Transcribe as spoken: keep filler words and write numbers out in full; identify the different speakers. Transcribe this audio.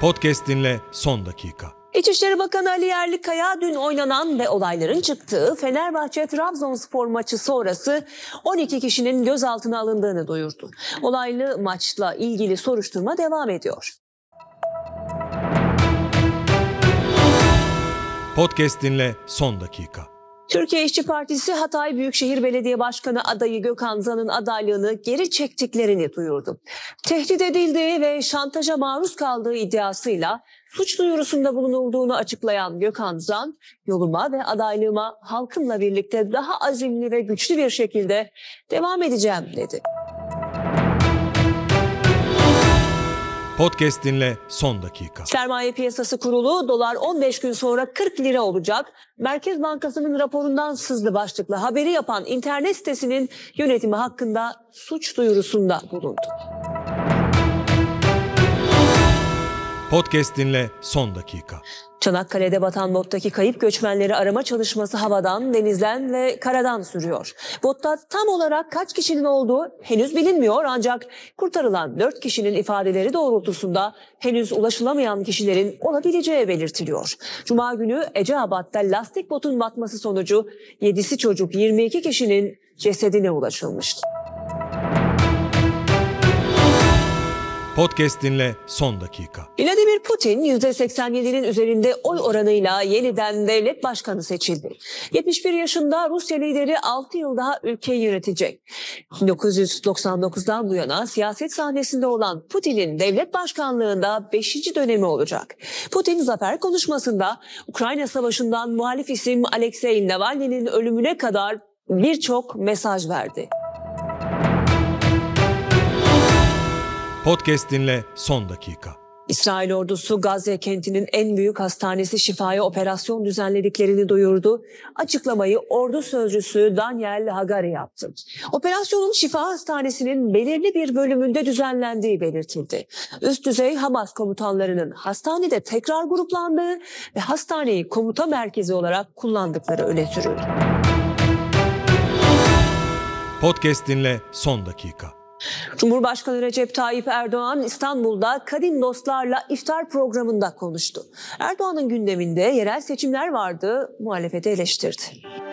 Speaker 1: Podcast dinle son dakika.
Speaker 2: İçişleri Bakanı Ali Yerlikaya dün oynanan ve olayların çıktığı Fenerbahçe-Trabzonspor maçı sonrası on iki kişinin gözaltına alındığını duyurdu. Olaylı maçla ilgili soruşturma devam ediyor.
Speaker 1: Podcast dinle son dakika.
Speaker 2: Türkiye İşçi Partisi Hatay Büyükşehir Belediye Başkanı adayı Gökhan Zan'ın adaylığını geri çektiklerini duyurdu. Tehdit edildiği ve şantaja maruz kaldığı iddiasıyla suç duyurusunda bulunulduğunu açıklayan Gökhan Zan, yoluma ve adaylığıma halkımla birlikte daha azimli ve güçlü bir şekilde devam edeceğim dedi.
Speaker 1: Podcast dinle son dakika.
Speaker 2: Sermaye Piyasası Kurulu dolar on beş gün sonra kırk lira olacak. Merkez Bankası'nın raporundan sızlı başlıklı haberi yapan internet sitesinin yönetimi hakkında suç duyurusunda bulundu.
Speaker 1: Podcast dinle son dakika.
Speaker 2: Çanakkale'de batan bottaki kayıp göçmenleri arama çalışması havadan, denizden ve karadan sürüyor. Botta tam olarak kaç kişinin olduğu henüz bilinmiyor ancak kurtarılan dört kişinin ifadeleri doğrultusunda henüz ulaşılamayan kişilerin olabileceği belirtiliyor. Cuma günü Eceabat'ta lastik botun batması sonucu yedisi çocuk yirmi iki kişinin cesedine ulaşılmıştı.
Speaker 1: Podcast dinle son dakika.
Speaker 2: Vladimir Putin yüzde seksen yedinin üzerinde oy oranıyla yeniden devlet başkanı seçildi. yetmiş bir yaşında Rusya lideri altı yıl daha ülkeyi yönetecek. bin dokuz yüz doksan dokuzdan bu yana siyaset sahnesinde olan Putin'in devlet başkanlığında beşinci dönemi olacak. Putin zafer konuşmasında Ukrayna Savaşı'ndan muhalif isim Alexei Navalny'nin ölümüne kadar birçok mesaj verdi.
Speaker 1: Podcast dinle son dakika.
Speaker 2: İsrail ordusu Gazze kentinin en büyük hastanesi Şifa'ya operasyon düzenlediklerini duyurdu. Açıklamayı ordu sözcüsü Daniel Hagari yaptı. Operasyonun Şifa Hastanesi'nin belirli bir bölümünde düzenlendiği belirtildi. Üst düzey Hamas komutanlarının hastanede tekrar gruplandığı ve hastaneyi komuta merkezi olarak kullandıkları öne sürüldü.
Speaker 1: Podcast dinle son dakika.
Speaker 2: Cumhurbaşkanı Recep Tayyip Erdoğan İstanbul'da Kadim Dostlar'la iftar programında konuştu. Erdoğan'ın gündeminde yerel seçimler vardı, muhalefeti eleştirdi.